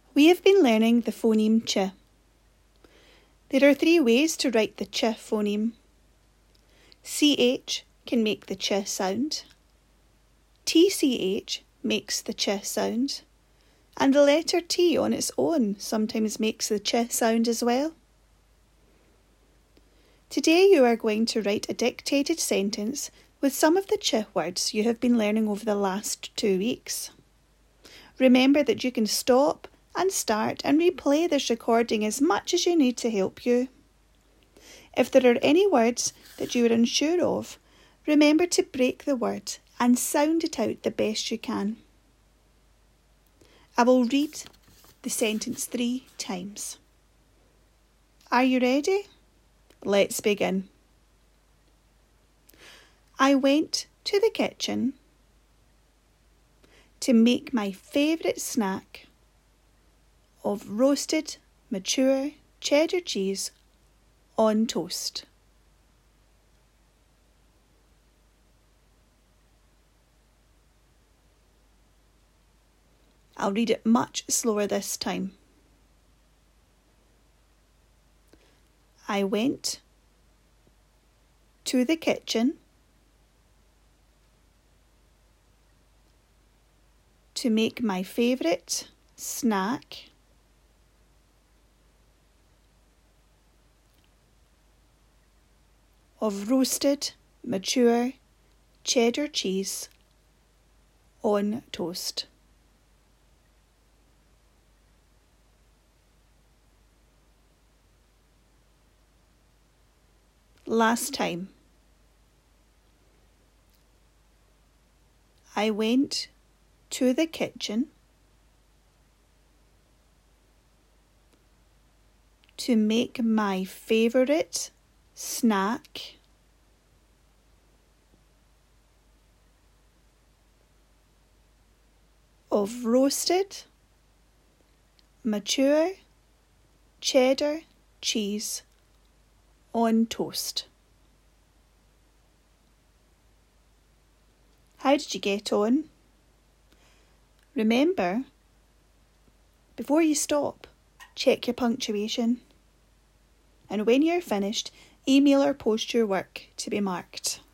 We have been learning the phoneme ch. There are 3 ways to write the ch phoneme. CH can make the ch sound. TCH makes the ch sound. And the letter T on its own sometimes makes the ch sound as well. Today you are going to write a dictated sentence with some of the ch words you have been learning over the last 2 weeks. Remember that you can stop and start and replay this recording as much as you need to help you. If there are any words that you are unsure of, remember to break the word and sound it out the best you can. I will read the sentence 3 times. Are you ready? Let's begin. I went to the kitchen to make my favourite snack of roasted, mature cheddar cheese on toast. I'll read it much slower this time. I went to the kitchen to make my favourite snack of roasted, mature cheddar cheese on toast. Last time. I went to the kitchen to make my favourite snack of roasted, mature cheddar cheese on toast. How did you get on? Remember, before you stop, check your punctuation. And when you're finished, email or post your work to be marked.